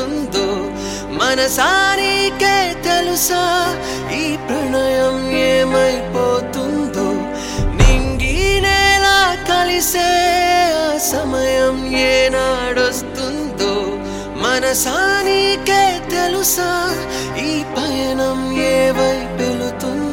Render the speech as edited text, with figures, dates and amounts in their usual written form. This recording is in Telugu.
అవుతుందో మనసా నీకే తెలుసా ఈ ప్రణయం ఏమైపోతుందో నింగి నేల కలిసే ఆ సమయం ఏనాడొస్తుందో మనసా నీకే తెలుసా ఈ పయనం ఏ వైపు వెళుతుందో